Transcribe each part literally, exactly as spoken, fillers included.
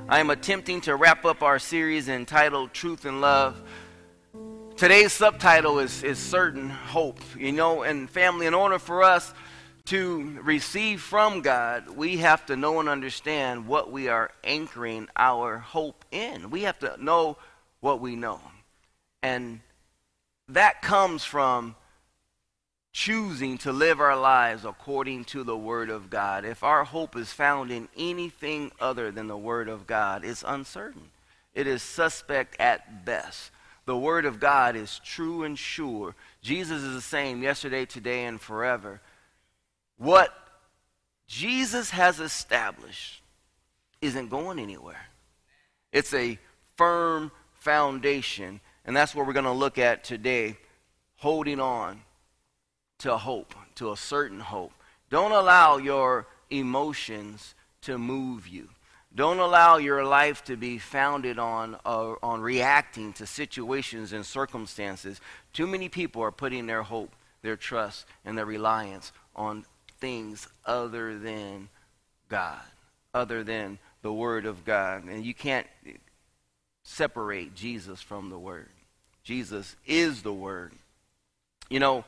I am attempting to wrap up our series entitled Truth and Love. Today's subtitle is, is Certain Hope. You know, and family, in order for us to receive from God, we have to know and understand what we are anchoring our hope in. We have to know what we know. And that comes from choosing to live our lives according to the Word of God. If our hope is found in anything other than the Word of God, it's uncertain. It is suspect at best. The Word of God is true and sure. Jesus is the same yesterday, today, and forever. What Jesus has established isn't going anywhere. It's a firm foundation, and that's what we're going to look at today, holding on to hope, to a certain hope. Don't allow your emotions to move you. Don't allow your life to be founded on uh, on reacting to situations and circumstances. Too many people are putting their hope, their trust, and their reliance on things other than God, other than the Word of God. And you can't separate Jesus from the Word. Jesus is the Word. You know,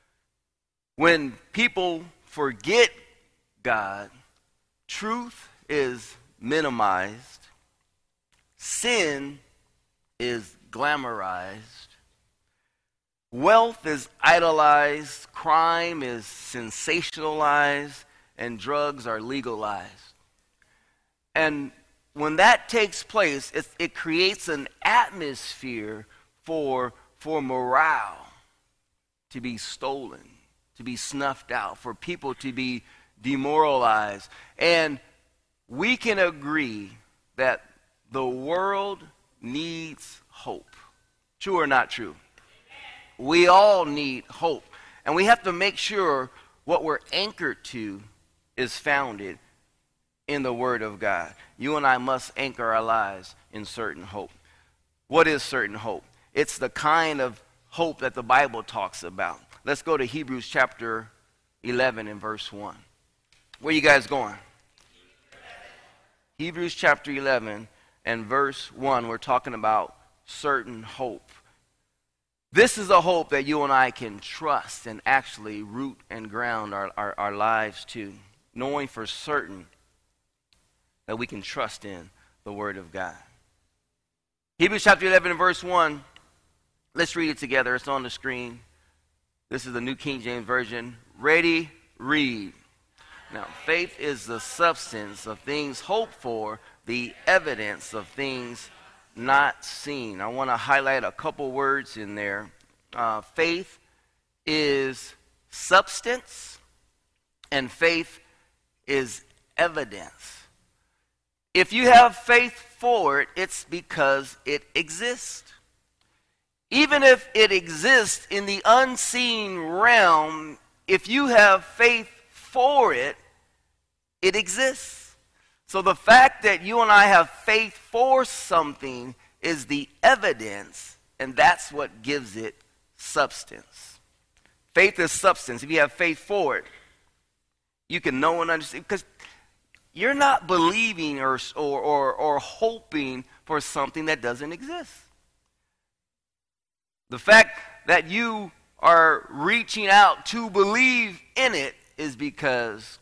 when people forget God, truth is minimized, sin is glamorized, wealth is idolized, crime is sensationalized, and drugs are legalized. And when that takes place, it, it creates an atmosphere for, for morale to be stolen, to be snuffed out, for people to be demoralized. And we can agree that the world needs hope. True or not true? We all need hope. And we have to make sure what we're anchored to is founded in the Word of God. You and I must anchor our lives in certain hope. What is certain hope? It's the kind of hope that the Bible talks about. Let's go to Hebrews chapter eleven and verse one. Where you guys going? Hebrews chapter eleven and verse one. We're talking about certain hope. This is a hope that you and I can trust and actually root and ground our, our, our lives to, knowing for certain that we can trust in the Word of God. Hebrews chapter eleven and verse one. Let's read it together. It's on the screen. This is the New King James Version. Ready, read. Now, faith is the substance of things hoped for, the evidence of things not seen. I want to highlight a couple words in there. Uh, faith is substance, and faith is evidence. If you have faith for it, it's because it exists. Even if it exists in the unseen realm, if you have faith for it, it exists. So the fact that you and I have faith for something is the evidence, and that's what gives it substance. Faith is substance. If you have faith for it, you can know and understand, because you're not believing or, or, or, or hoping for something that doesn't exist. The fact that you are reaching out to believe in it is because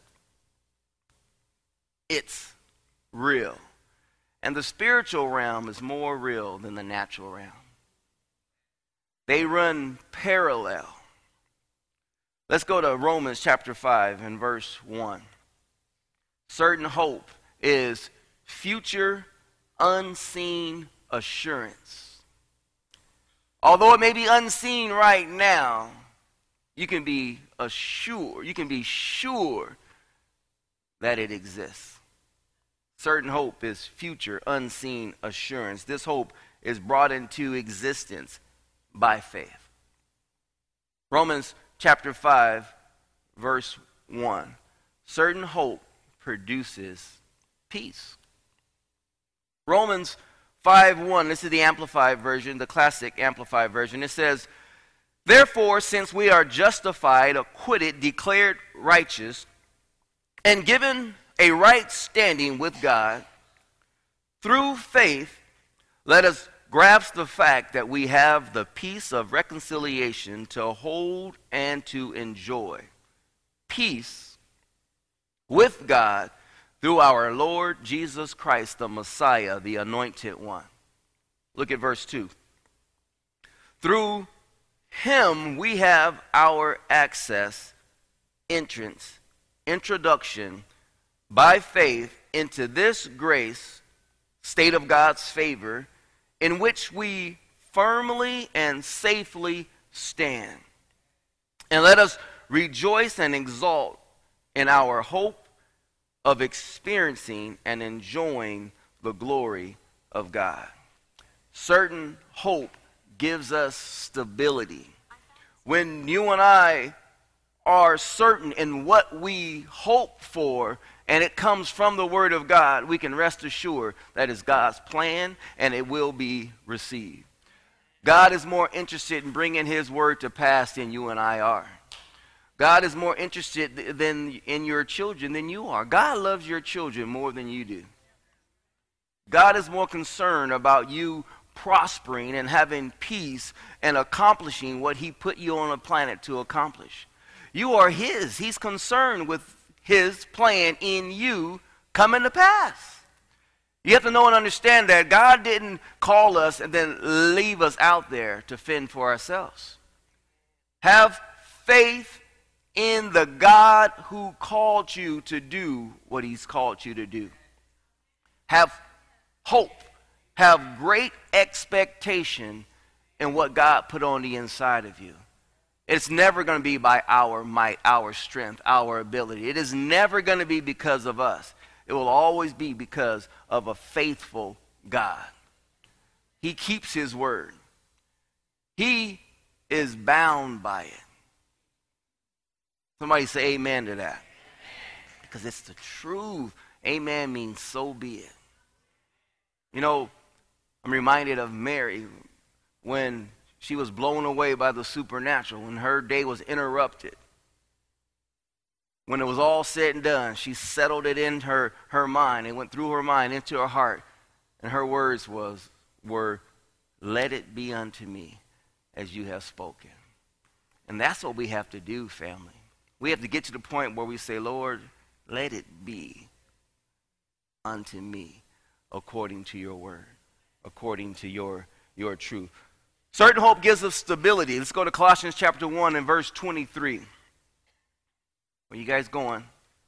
it's real. And the spiritual realm is more real than the natural realm. They run parallel. Let's go to Romans chapter five and verse one. Certain hope is future unseen assurance. Although it may be unseen right now, you can be assured, you can be sure that it exists. Certain hope is future unseen assurance. This hope is brought into existence by faith. Romans chapter five, verse one. Certain hope produces peace. Romans five one, this is the Amplified version, the classic Amplified version. It says, therefore, since we are justified, acquitted, declared righteous, and given a right standing with God Through faith, let us grasp the fact that we have the peace of reconciliation to hold and to enjoy. Peace with God through our Lord Jesus Christ, the Messiah, the Anointed One. Look at verse two. Through him we have our access, entrance, introduction by faith into this grace, state of God's favor, in which we firmly and safely stand. And let us rejoice and exult in our hope of experiencing and enjoying the glory of God. Certain hope gives us stability. When you and I are certain in what we hope for, and it comes from the Word of God, we can rest assured that is God's plan and it will be received. God is more interested in bringing His Word to pass than you and I are. God is more interested than in your children than you are. God loves your children more than you do. God is more concerned about you prospering and having peace and accomplishing what He put you on a planet to accomplish. You are His. He's concerned with His plan in you coming to pass. You have to know and understand that God didn't call us and then leave us out there to fend for ourselves. Have faith in the God who called you to do what He's called you to do. Have hope. Have great expectation in what God put on the inside of you. It's never going to be by our might, our strength, our ability. It is never going to be because of us. It will always be because of a faithful God. He keeps His word. He is bound by it. Somebody say amen to that. Because it's the truth. Amen means so be it. You know, I'm reminded of Mary when she was blown away by the supernatural, when her day was interrupted. When it was all said and done, she settled it in her, her mind. It went through her mind into her heart. And her words was were, "Let it be unto me as you have spoken." And that's what we have to do, family. We have to get to the point where we say, "Lord, let it be unto me according to your word, according to your, your truth." Certain hope gives us stability. Let's go to Colossians chapter one and verse twenty-three. Where you guys going?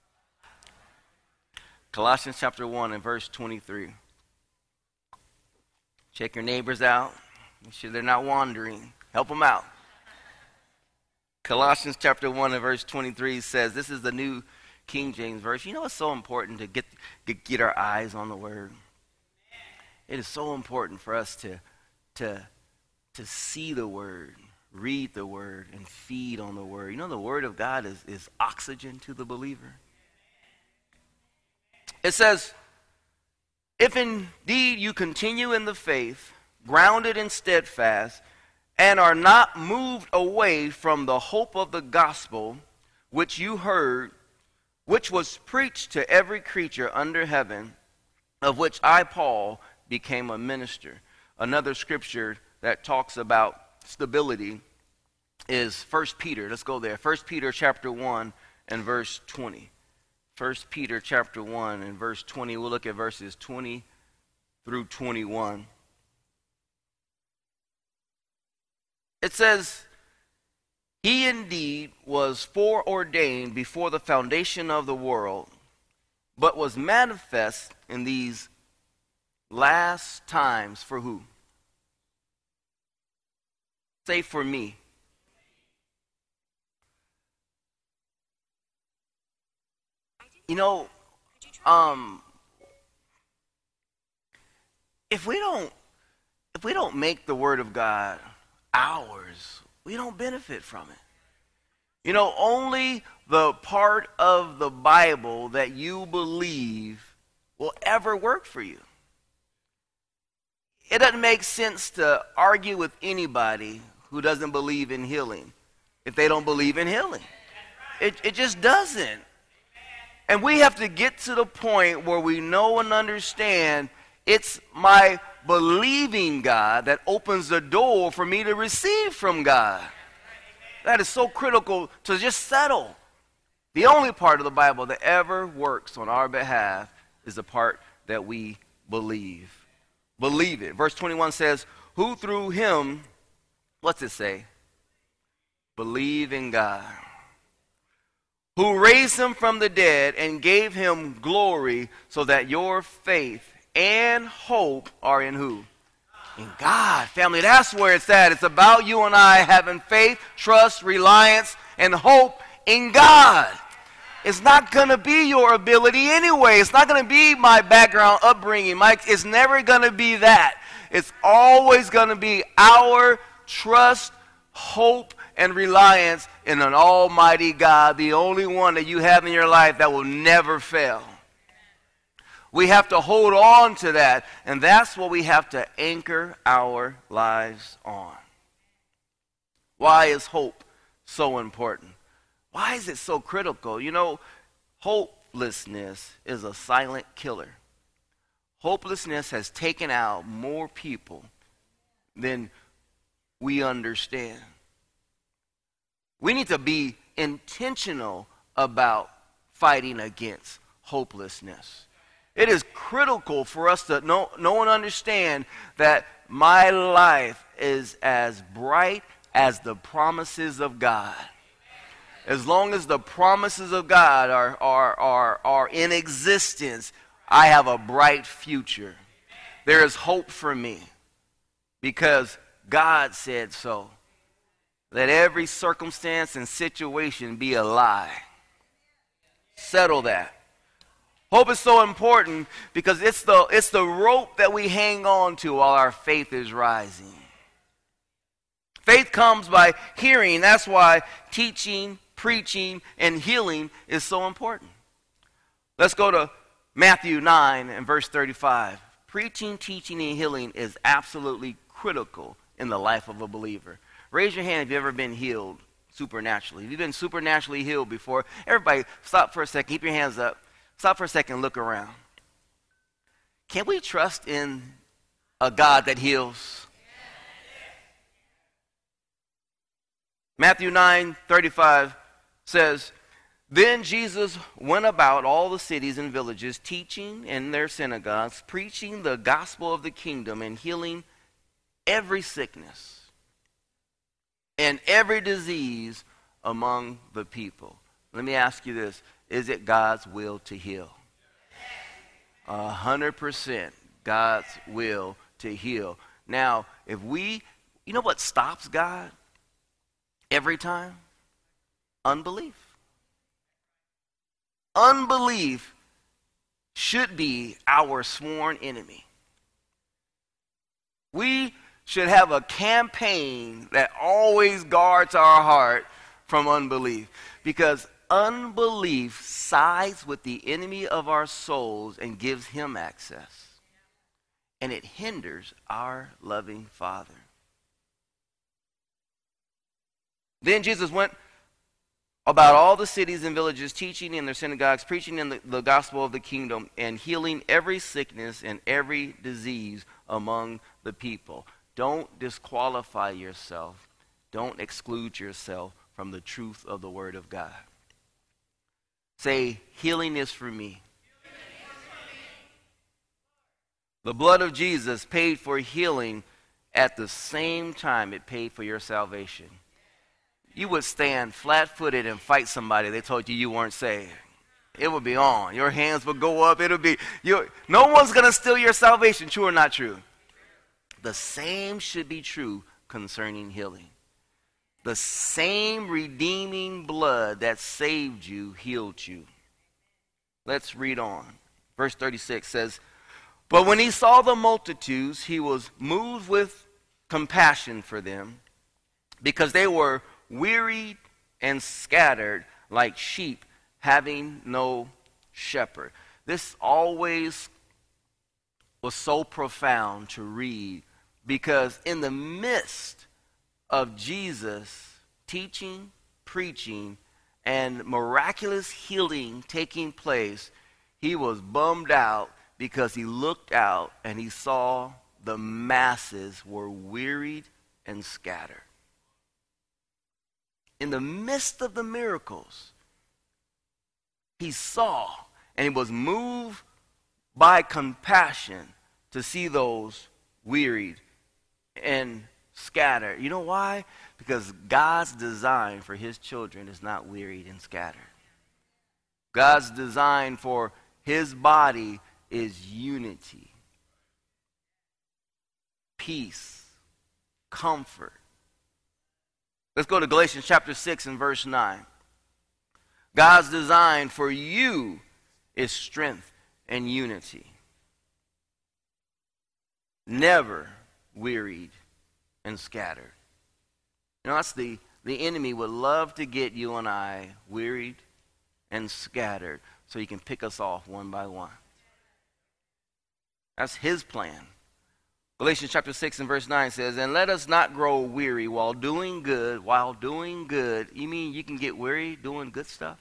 Colossians chapter one and verse twenty-three. Check your neighbors out. Make sure they're not wandering. Help them out. Colossians chapter one and verse twenty-three says, this is the New King James Version. You know it's so important to get, get, get our eyes on the Word. It is so important for us to, to, to see the Word, read the Word, and feed on the Word. You know the Word of God is, is oxygen to the believer. It says, if indeed you continue in the faith, grounded and steadfast, and are not moved away from the hope of the gospel which you heard, which was preached to every creature under heaven, of which I, Paul, became a minister. Another scripture that talks about stability is First Peter. Let's go there. First Peter chapter one and verse twenty. First Peter chapter one and verse twenty. We'll look at verses twenty through twenty-one. It says, he indeed was foreordained before the foundation of the world, but was manifest in these last times for who? Say for me. You know, um, if we don't, if we don't make the Word of God ours, we don't benefit from it. You know, only the part of the Bible that you believe will ever work for you. It doesn't make sense to argue with anybody who doesn't believe in healing if they don't believe in healing. It, it just doesn't. And we have to get to the point where we know and understand It's my believing God that opens the door for me to receive from God. That is so critical to just settle. The only part of the Bible that ever works on our behalf is the part that we believe. Believe it. Verse twenty-one says, who through him, what's it say? Believe in God. Who raised him from the dead and gave him glory, so that your faith and hope are in who? In God. Family, that's where it's at. It's about you and I having faith, trust, reliance, and hope in God. It's not going to be your ability anyway. It's not going to be my background, upbringing. My, it's never going to be that. It's always going to be our trust, hope, and reliance in an almighty God, the only one that you have in your life that will never fail. We have to hold on to that, and that's what we have to anchor our lives on. Why is hope so important? Why is it so critical? You know, hopelessness is a silent killer. Hopelessness has taken out more people than we understand. We need to be intentional about fighting against hopelessness. It is critical for us to know, know and understand that my life is as bright as the promises of God. As long as the promises of God are, are, are, are in existence, I have a bright future. There is hope for me because God said so. Let every circumstance and situation be a lie. Settle that. Hope is so important because it's the, it's the rope that we hang on to while our faith is rising. Faith comes by hearing. That's why teaching, preaching, and healing is so important. Let's go to Matthew nine and verse thirty-five. Preaching, teaching, and healing is absolutely critical in the life of a believer. Raise your hand if you've ever been healed supernaturally. Have you been supernaturally healed before? Everybody, stop for a second. Keep your hands up. Stop for a second and look around. Can we trust in a God that heals? Matthew nine thirty-five says, then Jesus went about all the cities and villages, teaching in their synagogues, preaching the gospel of the kingdom, and healing every sickness and every disease among the people. Let me ask you this. Is it God's will to heal? A hundred percent God's will to heal. Now, if we, you know what stops God every time? Unbelief. Unbelief should be our sworn enemy. We should have a campaign that always guards our heart from unbelief, because unbelief sides with the enemy of our souls and gives him access, and it hinders our loving Father. Then Jesus went about all the cities and villages, teaching in their synagogues, preaching in the, the gospel of the kingdom, and healing every sickness and every disease among the people. Don't disqualify yourself. Don't exclude yourself from the truth of the Word of God. Say, healing is for me. The blood of Jesus paid for healing at the same time it paid for your salvation. You would stand flat-footed and fight somebody they told you you weren't saved. It would be on. Your hands would go up. It'll be, you. No one's going to steal your salvation, true or not true. The same should be true concerning healing. The same redeeming blood that saved you healed you. Let's read on. Verse thirty-six says, but when he saw the multitudes, he was moved with compassion for them, because they were wearied and scattered like sheep having no shepherd. This always was so profound to read, because in the midst of Jesus teaching, preaching, and miraculous healing taking place, he was bummed out Because he looked out and he saw the masses were wearied and scattered. In the midst of the miracles, he saw and he was moved by compassion to see those wearied and scattered. You know why? Because God's design for his children is not wearied and scattered. God's design for his body is unity, peace, comfort. Let's go to Galatians chapter six and verse nine. God's design for you is strength and unity. Never wearied and scattered. You know, that's the, the enemy would love to get you and I wearied and scattered so he can pick us off one by one. That's his plan. Galatians chapter six and verse nine says, and let us not grow weary while doing good, while doing good. You mean you can get weary doing good stuff?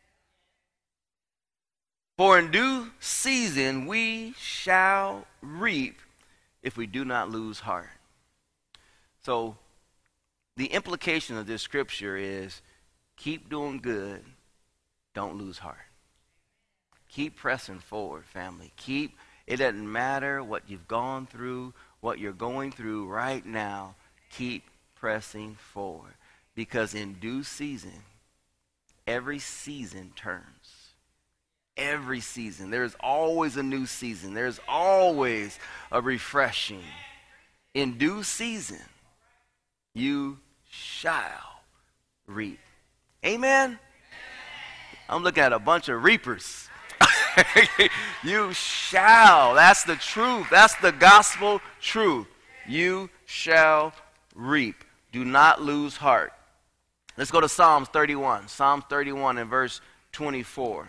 For in due season we shall reap if we do not lose heart. So the implication of this scripture is keep doing good, don't lose heart. Keep pressing forward, family. Keep, it doesn't matter what you've gone through, what you're going through right now. Keep pressing forward. Because in due season, every season turns. Every season. There's always a new season. There's always a refreshing. In due season, you shall reap. Amen? I'm looking at a bunch of reapers. You shall. That's the truth. That's the gospel truth. You shall reap. Do not lose heart. Let's go to Psalms thirty-one. Psalms thirty-one and verse twenty-four.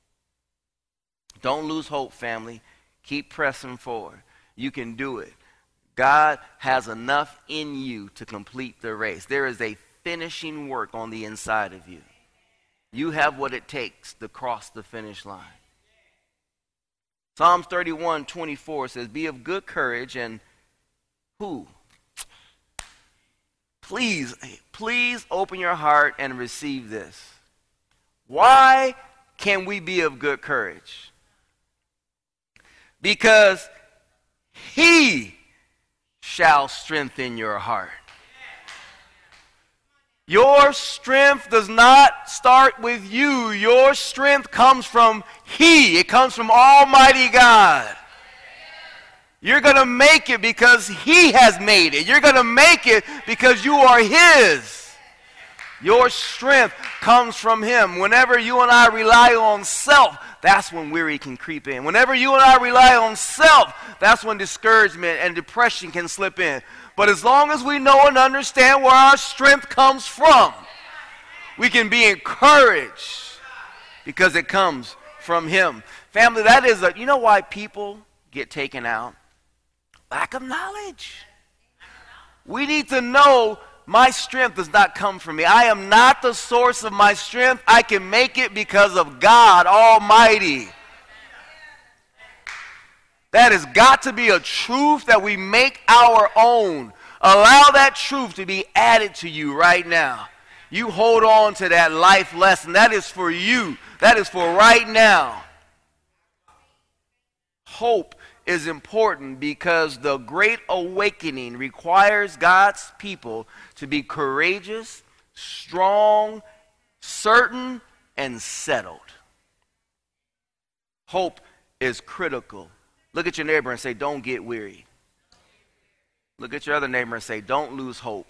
Don't lose hope, family. Keep pressing forward. You can do it. God has enough in you to complete the race. There is a finishing work on the inside of you. You have what it takes to cross the finish line. Psalms thirty-one twenty-four says, be of good courage and who? Please, please open your heart and receive this. Why can we be of good courage? Because he shall strengthen your heart. Your strength does not start with you. Your strength comes from he. It comes from Almighty God. You're going to make it because he has made it. You're going to make it because you are his. Your strength comes from him. Whenever you and I rely on self, that's when weary can creep in. Whenever you and I rely on self, that's when discouragement and depression can slip in. But as long as we know and understand where our strength comes from, we can be encouraged because it comes from him. Family, that is a, you know why people get taken out? Lack of knowledge. We need to know my strength does not come from me. I am not the source of my strength. I can make it because of God Almighty. That has got to be a truth that we make our own. Allow that truth to be added to you right now. You hold on to that life lesson. That is for you. That is for right now. Hope is important because the great awakening requires God's people to be courageous, strong, certain, and settled. Hope is critical. Look at your neighbor and say, don't get weary. Look at your other neighbor and say, don't lose hope.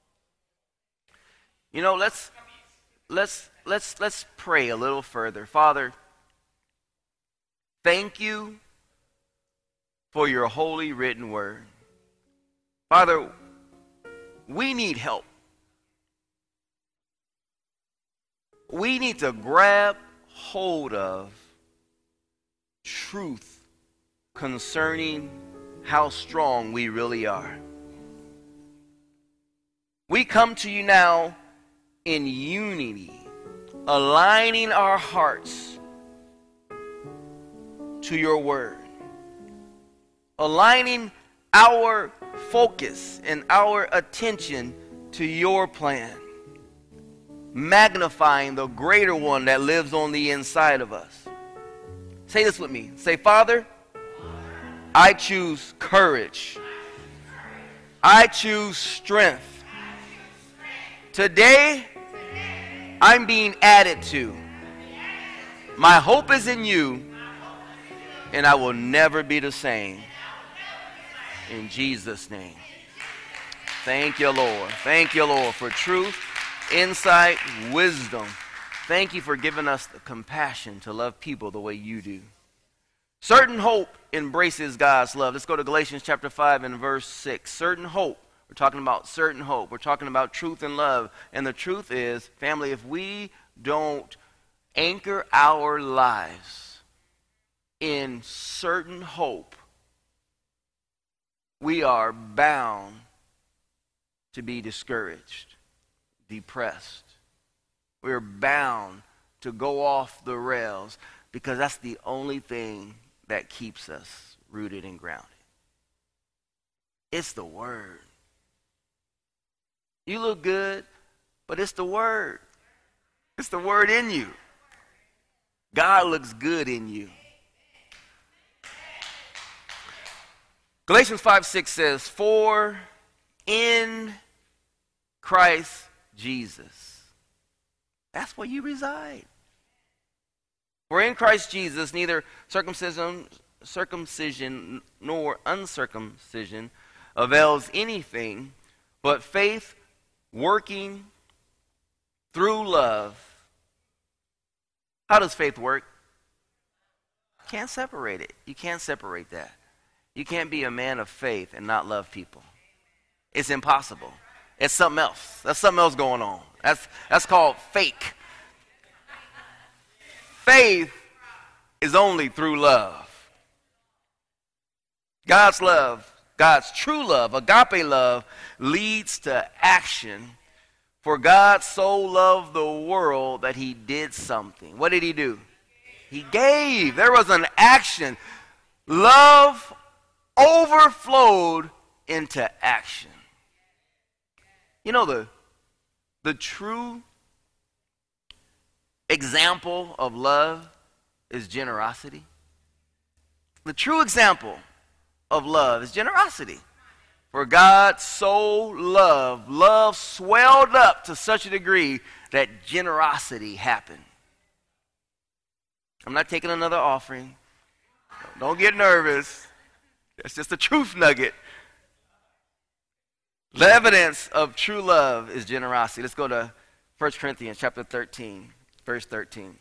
You know, let's let's let's let's pray a little further. Father, thank you for your holy written word. Father, we need help. We need to grab hold of truth concerning how strong we really are. We come to you now in unity, aligning our hearts to your word. aligning our focus and our attention to your plan, magnifying the greater one that lives on the inside of us. Say this with me. Say, Father, I choose courage. I choose strength. Today, I'm being added to. My hope is in you, and I will never be the same. In Jesus' name. Thank you, Lord. Thank you, Lord, for truth, insight, wisdom. Thank you for giving us the compassion to love people the way you do. Certain hope embraces God's love. Let's go to Galatians chapter five and verse six. Certain hope. We're talking about certain hope. We're talking about truth and love. And the truth is, family, if we don't anchor our lives in certain hope, we are bound to be discouraged, depressed. We're bound to go off the rails because that's the only thing that keeps us rooted and grounded. It's the Word. You look good, but it's the Word. It's the Word in you. God looks good in you. Galatians five six says, for in Christ Jesus, that's where you reside. For in Christ Jesus, neither circumcision, circumcision nor uncircumcision avails anything, but faith working through love. How does faith work? You can't separate it. You can't separate that. You can't be a man of faith and not love people. It's impossible. It's something else. That's something else going on. That's, that's called fake. Faith is only through love. God's love, God's true love, agape love, leads to action. For God so loved the world that he did something. What did he do? He gave. There was an action. Love overflowed into action. You know, the, the true example of love is generosity. The true example of love is generosity. For God so loved, love swelled up to such a degree that generosity happened. I'm not taking another offering. Don't get nervous. That's just a truth nugget. The evidence of true love is generosity. Let's go to First Corinthians chapter thirteen, verse thirteen.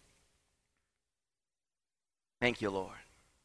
Thank you, Lord.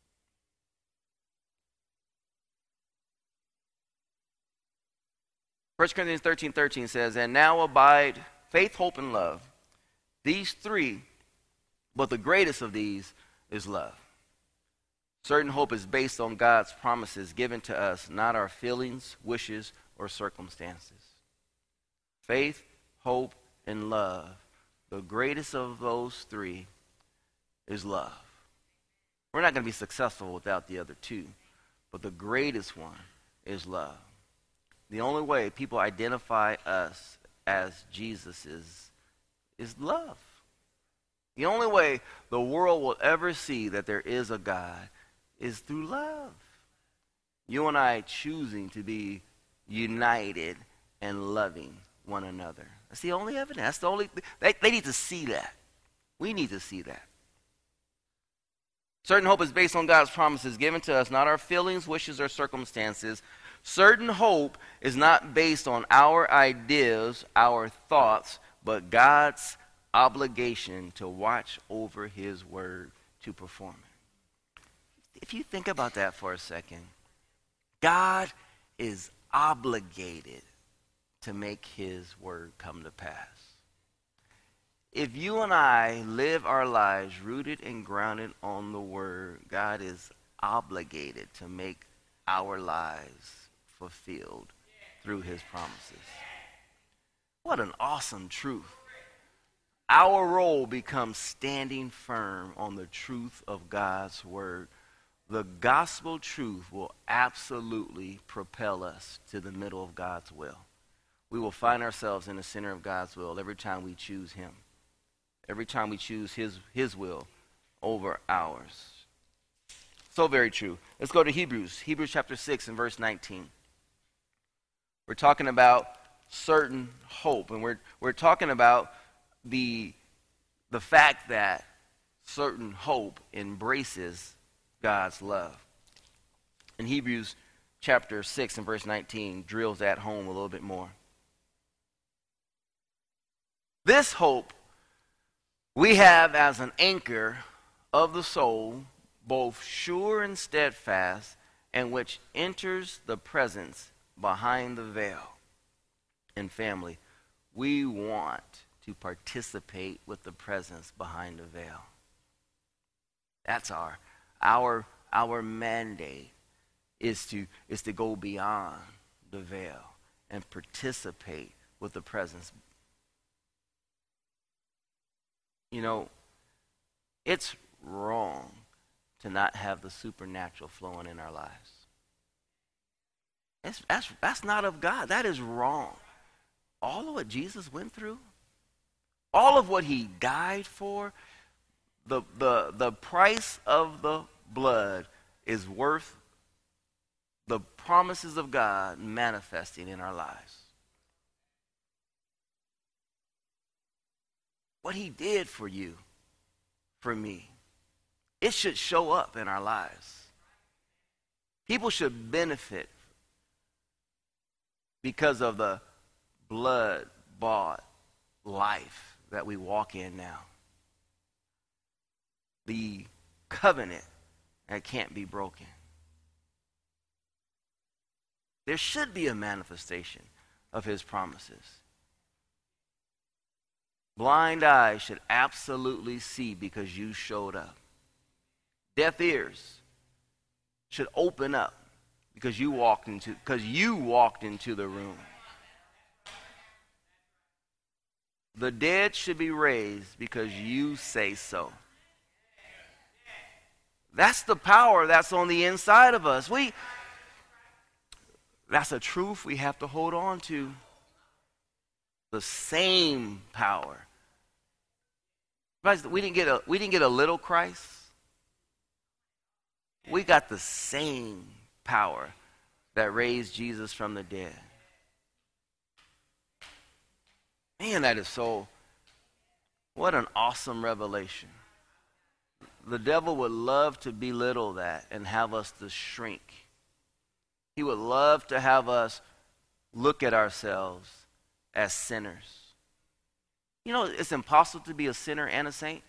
First Corinthians thirteen, thirteen says, and now abide faith, hope, and love. These three, but the greatest of these is love. Certain hope is based on God's promises given to us, not our feelings, wishes, or circumstances. Faith, hope, and love. The greatest of those three is love. We're not going to be successful without the other two, but the greatest one is love. The only way people identify us as Jesus is, is love. The only way the world will ever see that there is a God is through love. You and I choosing to be united and loving one another. That's the only evidence. That's the only, they, they need to see that. We need to see that. Certain hope is based on God's promises given to us, not our feelings, wishes, or circumstances. Certain hope is not based on our ideas, our thoughts, but God's obligation to watch over his word to perform it. If you think about that for a second, God is obligated to make his word come to pass. If you and I live our lives rooted and grounded on the word, God is obligated to make our lives fulfilled through his promises. What an awesome truth. Our role becomes standing firm on the truth of God's word. the gospel truth will absolutely propel us to the middle of God's will. We will find ourselves in the center of God's will every time we choose him. Every time we choose his, his will over ours. So very true. Let's go to Hebrews. Hebrews chapter six and verse nineteen. We're talking about certain hope. And we're, we're talking about the, the fact that certain hope embraces God's love. And Hebrews chapter six and verse nineteen drills that home a little bit more. This hope we have as an anchor of the soul, both sure and steadfast, and which enters the presence behind the veil. And family, we want to participate with the presence behind the veil. That's our our our mandate is to is to go beyond the veil and participate with the presence. You know, it's wrong to not have the supernatural flowing in our lives. It's, that's, that's not of God. That is wrong. All of what Jesus went through, all of what he died for, the, the, the price of the blood is worth the promises of God manifesting in our lives. What he did for you, for me, it should show up in our lives. People should benefit because of the blood-bought life that we walk in now. The covenant that can't be broken. There should be a manifestation of his promises. Blind eyes should absolutely see because you showed up. Deaf ears should open up because you walked into because you walked into the room. The dead should be raised because you say so. That's the power that's on the inside of us. We that's a truth we have to hold on to. The same power. We didn't get a we didn't get a little Christ. We got the same power that raised Jesus from the dead. Man, that is so, what an awesome revelation. The devil would love to belittle that and have us to shrink. He would love to have us look at ourselves as sinners. You know, it's impossible to be a sinner and a saint.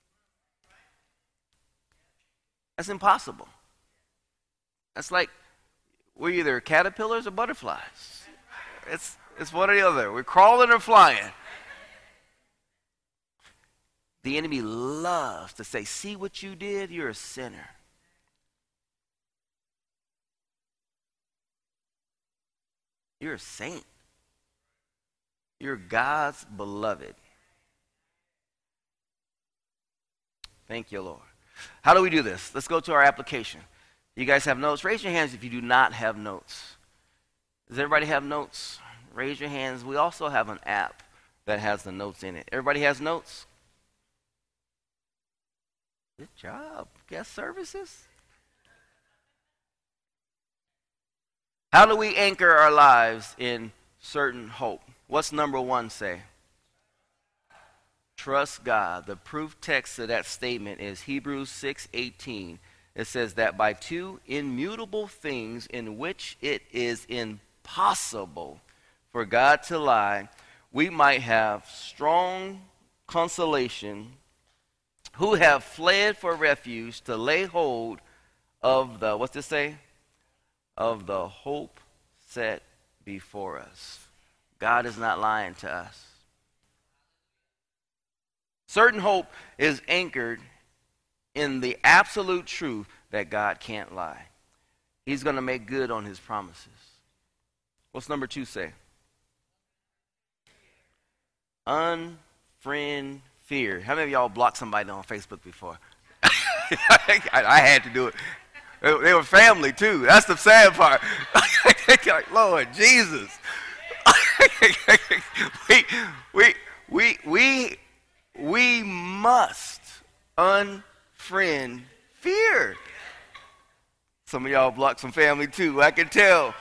That's impossible. That's like we're either caterpillars or butterflies. It's it's one or the other. We're crawling or flying. The enemy loves to say, see what you did? You're a sinner. You're a saint. You're God's beloved. Thank you, Lord. How do we do this? Let's go to our application. You guys have notes? Raise your hands if you do not have notes. Does everybody have notes? Raise your hands. We also have an app that has the notes in it. Everybody has notes? Good job. Guest services. How do we anchor our lives in certain hope? What's number one say? Trust God. The proof text of that statement is Hebrews six eighteen. It says that by two immutable things in which it is impossible for God to lie, we might have strong consolation who have fled for refuge to lay hold of the, what's this say? Of the hope set before us. God is not lying to us. Certain hope is anchored in the absolute truth that God can't lie. He's going to make good on his promises. What's number two say? Unfriend fear. How many of y'all blocked somebody on Facebook before? I, I had to do it. They, they were family too. That's the sad part. Like, Lord Jesus. we, we, we, we, we must unfriend fear. Some of y'all blocked some family too, I can tell.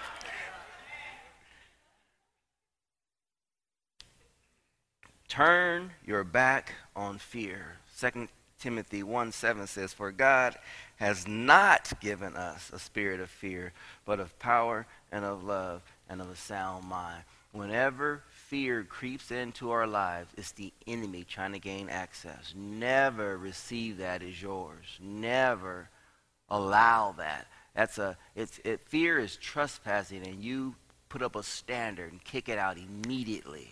Turn your back on fear. Second Timothy one seven says, for God has not given us a spirit of fear, but of power and of love and of a sound mind. Whenever fear creeps into our lives, it's the enemy trying to gain access. Never receive that as yours. Never allow that. That's a it's it fear is trespassing, and you put up a standard and kick it out immediately.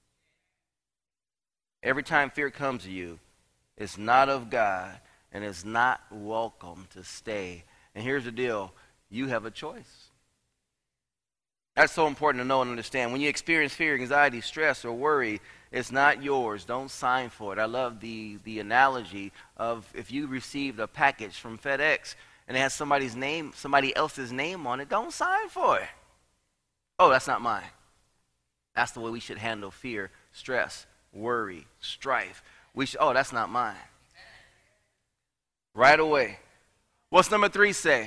Every time fear comes to you, it's not of God, and it's not welcome to stay. And here's the deal. You have a choice. That's so important to know and understand. When you experience fear, anxiety, stress, or worry, it's not yours. Don't sign for it. I love the, the analogy of if you received a package from FedEx and it has somebody's name, somebody else's name on it, don't sign for it. Oh, that's not mine. That's the way we should handle fear, stress, worry, strife. We should, oh, that's not mine. Right away. What's number three say?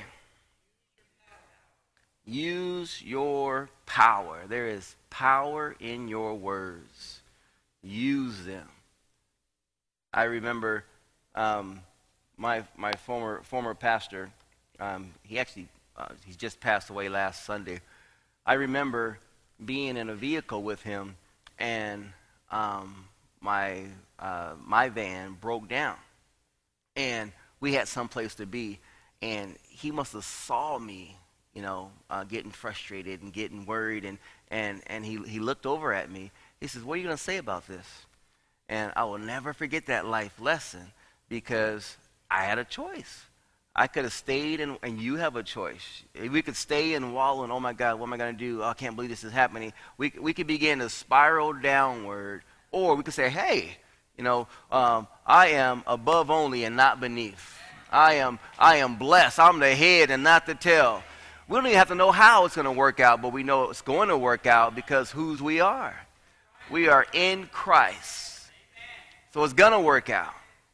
Use your power. There is power in your words. Use them. I remember um, my my former former pastor. Um, he actually uh, he just passed away last Sunday. I remember being in a vehicle with him, and um, my uh, my van broke down, and we had someplace to be, and he must have saw me, you know, uh, getting frustrated and getting worried, and and and he he looked over at me. He says, "What are you going to say about this?" And I will never forget that life lesson, because I had a choice. I could have stayed, and, and you have a choice. We could stay and wallow, and oh my God, what am I going to do? Oh, I can't believe this is happening. We we could begin to spiral downward, or we could say, hey, you know, um, I am above only and not beneath. I am I am blessed. I'm the head and not the tail. We don't even have to know how it's going to work out, but we know it's going to work out because whose we are. We are in Christ. So it's going to work out.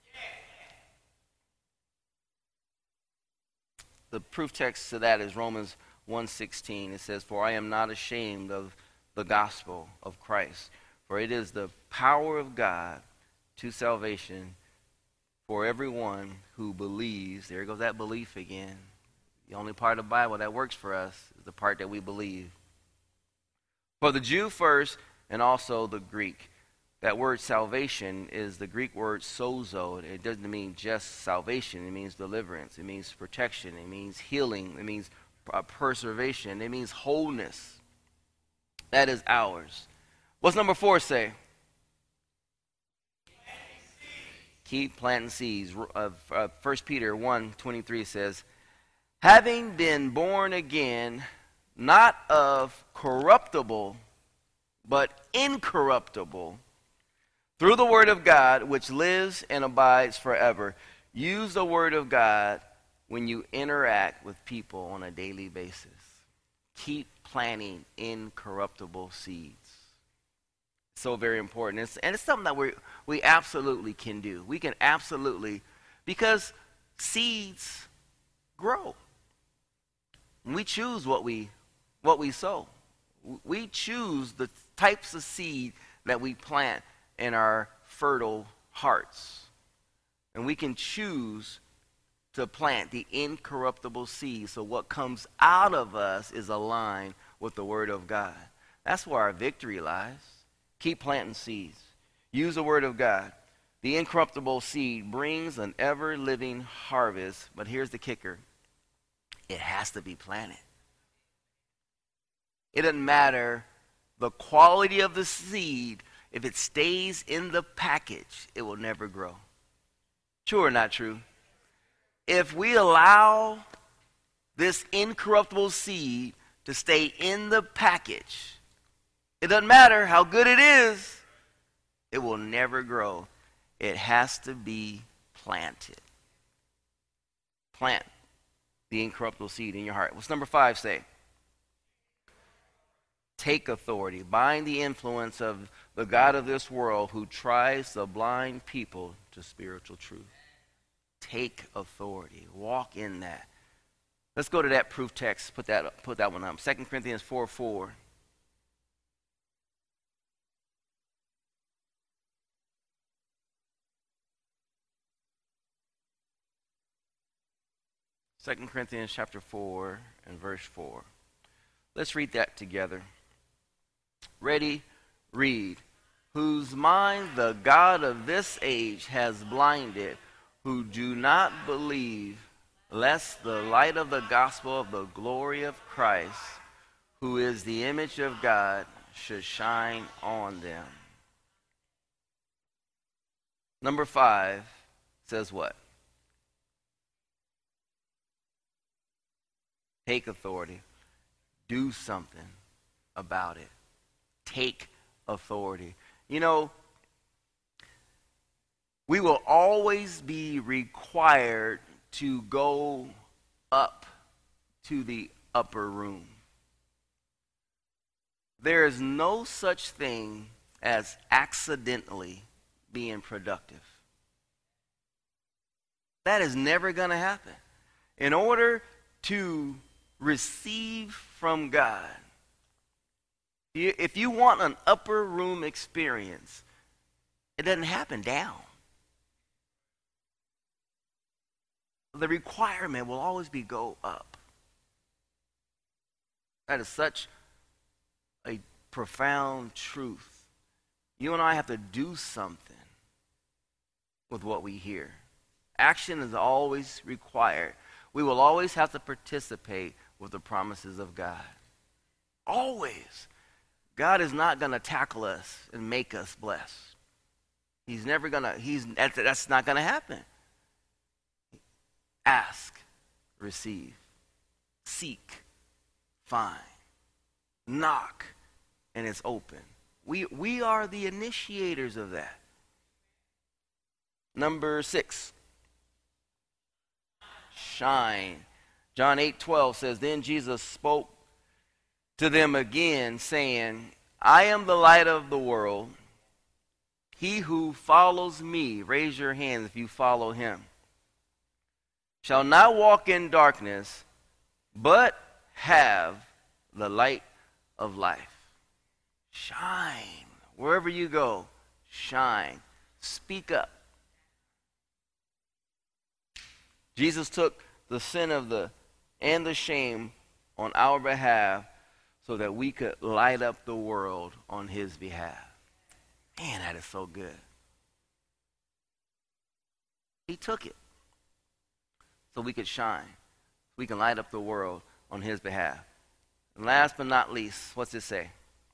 The proof text to that is Romans one sixteen. It says, for I am not ashamed of the gospel of Christ, for it is the power of God to salvation for everyone who believes. There goes that belief again. The only part of the Bible that works for us is the part that we believe. For the Jew first, and also the Greek. That word salvation is the Greek word sozo. It doesn't mean just salvation. It means deliverance. It means protection. It means healing. It means uh, preservation. It means wholeness. That is ours. What's number four say? Keep planting seeds. Uh, uh, First Peter one twenty-three says, having been born again, not of corruptible, but incorruptible, through the word of God, which lives and abides forever. Use the word of God when you interact with people on a daily basis. Keep planting incorruptible seeds. So very important. It's, and it's something that we we absolutely can do. We can absolutely, because seeds grow. We choose what we what we sow. We choose the types of seed that we plant in our fertile hearts. And we can choose to plant the incorruptible seed, so what comes out of us is aligned with the word of God. That's where our victory lies. Keep planting seeds. Use the word of God. The incorruptible seed brings an ever-living harvest, but here's the kicker. It has to be planted. It doesn't matter the quality of the seed. If it stays in the package, it will never grow. True or not true? If we allow this incorruptible seed to stay in the package, it doesn't matter how good it is, it will never grow. It has to be planted. Plant the incorruptible seed in your heart. What's number five say? Take authority. Bind the influence of the god of this world who tries to blind people to spiritual truth. Take authority. Walk in that. Let's go to that proof text. Put that up, put that one up. Second Corinthians four four. Second Corinthians chapter four and verse four. Let's read that together. Ready? Read. Whose mind the god of this age has blinded, who do not believe, lest the light of the gospel of the glory of Christ, who is the image of God, should shine on them. Number five says what? Take authority. Do something about it. Take authority. You know, we will always be required to go up to the upper room. There is no such thing as accidentally being productive. That is never going to happen. In order to receive from God, if you want an upper room experience, it doesn't happen down. The requirement will always be go up. That is such a profound truth. You and I have to do something with what we hear. Action is always required. We will always have to participate with the promises of God. Always. God is not going to tackle us and make us blessed. He's never going to, he's that's, that's not going to happen. Ask, receive, seek, find, knock, and it's open. We, we are the initiators of that. Number six. Shine. John eight twelve says, Then Jesus spoke to them again, saying, I am the light of the world. He who follows me, raise your hands if you follow him, shall not walk in darkness, but have the light of life. Shine. Wherever you go, shine. Speak up. Jesus took the sin of the and the shame on our behalf so that we could light up the world on his behalf. Man, that is so good. He took it so we could shine. We can light up the world on his behalf. And last but not least, what's it say?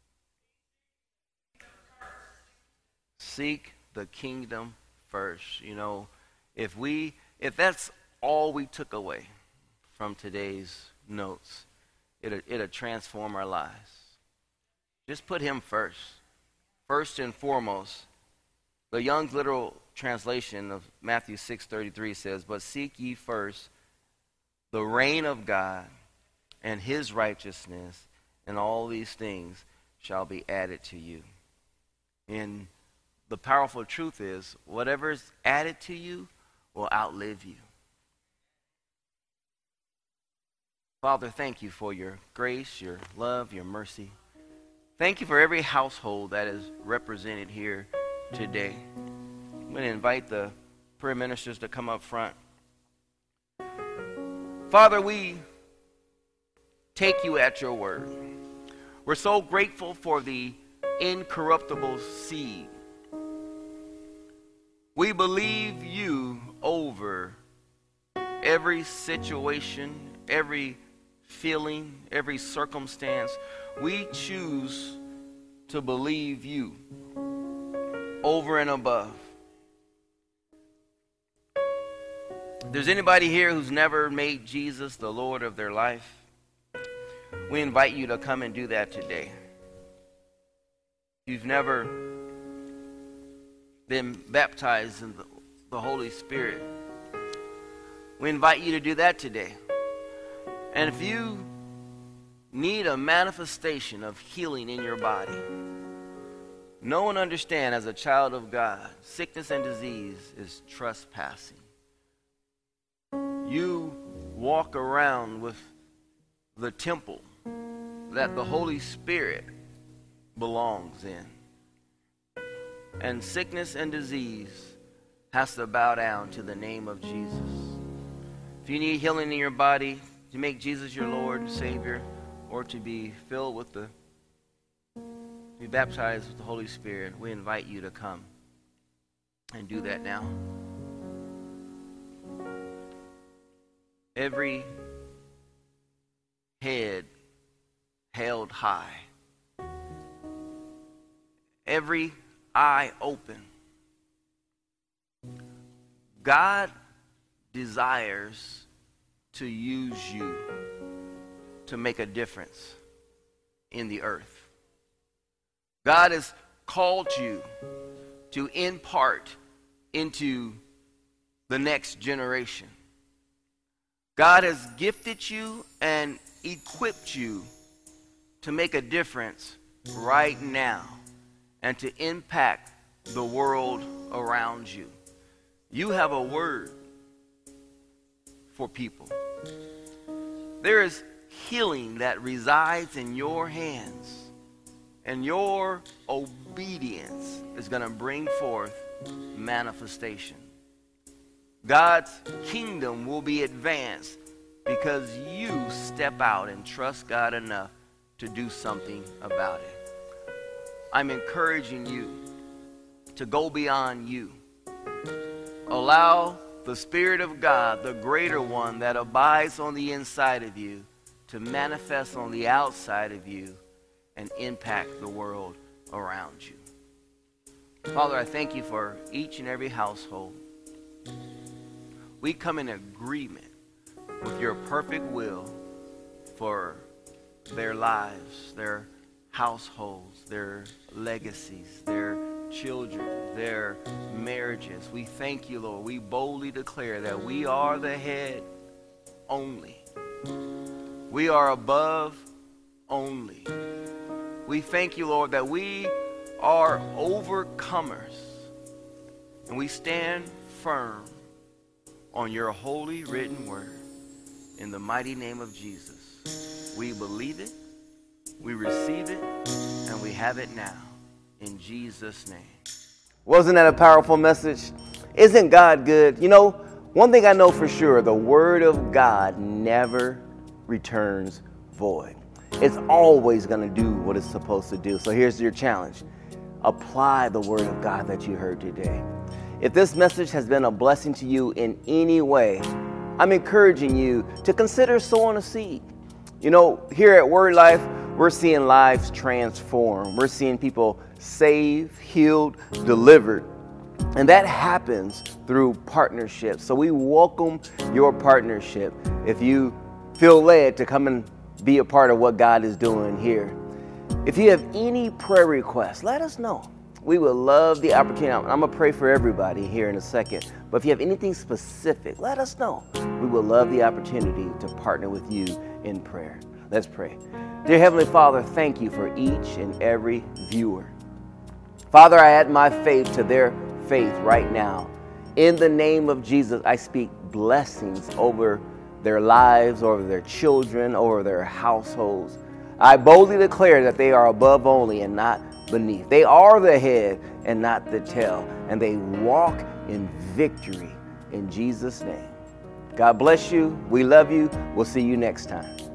Seek the kingdom first. You know, if we, if that's all we took away from today's notes, it'll, it'll transform our lives. Just put him first. First and foremost. The Young's literal translation of Matthew six thirty-three says, But seek ye first the reign of God and his righteousness, and all these things shall be added to you. And the powerful truth is, whatever is added to you will outlive you. Father, thank you for your grace, your love, your mercy. Thank you for every household that is represented here today. I'm going to invite the prayer ministers to come up front. Father, we take you at your word. We're so grateful for the incorruptible seed. We believe you over every situation, every feeling, every circumstance. We choose to believe you over and above. If there's anybody here who's never made Jesus the Lord of their life, we invite you to come and do that today. If you've never been baptized in the, the Holy Spirit, we invite you to do that today. And if you need a manifestation of healing in your body, know and understand as a child of God, sickness and disease is trespassing. You walk around with the temple that the Holy Spirit belongs in. And sickness and disease has to bow down to the name of Jesus. If you need healing in your body, to make Jesus your Lord and Savior, or to be filled with the, be baptized with the Holy Spirit, we invite you to come and do that now. Every head held high, every eye open. God desires to use you to make a difference in the earth. God has called you to impart into the next generation. God has gifted you and equipped you to make a difference right now and to impact the world around you. You have a word for people. There is healing that resides in your hands, and your obedience is going to bring forth manifestation. God's kingdom will be advanced because you step out and trust God enough to do something about it. I'm encouraging you to go beyond you. Allow the Spirit of God, the greater one that abides on the inside of you, to manifest on the outside of you and impact the world around you. Father, I thank you for each and every household. We come in agreement with your perfect will for their lives, their households, their legacies, their children, their marriages. We thank you, Lord. We boldly declare that we are the head only. We are above only. We thank you, Lord, that we are overcomers, and we stand firm on your holy written word. In the mighty name of Jesus, we believe it, we receive it, and we have it now. In Jesus' name. Wasn't that a powerful message? Isn't God good? You know, one thing I know for sure, the word of God never returns void. It's always going to do what it's supposed to do. So here's your challenge. Apply the word of God that you heard today. If this message has been a blessing to you in any way, I'm encouraging you to consider sowing a seed. You know, here at Word Life, we're seeing lives transformed. We're seeing people saved, healed, delivered. And that happens through partnership. So we welcome your partnership if you feel led to come and be a part of what God is doing here. If you have any prayer requests, let us know. We would love the opportunity. I'm going to pray for everybody here in a second. But if you have anything specific, let us know. We would love the opportunity to partner with you in prayer. Let's pray. Dear Heavenly Father, thank you for each and every viewer. Father, I add my faith to their faith right now. In the name of Jesus, I speak blessings over their lives, over their children, over their households. I boldly declare that they are above only and not beneath. They are the head and not the tail, and they walk in victory in Jesus' name. God bless you. We love you. We'll see you next time.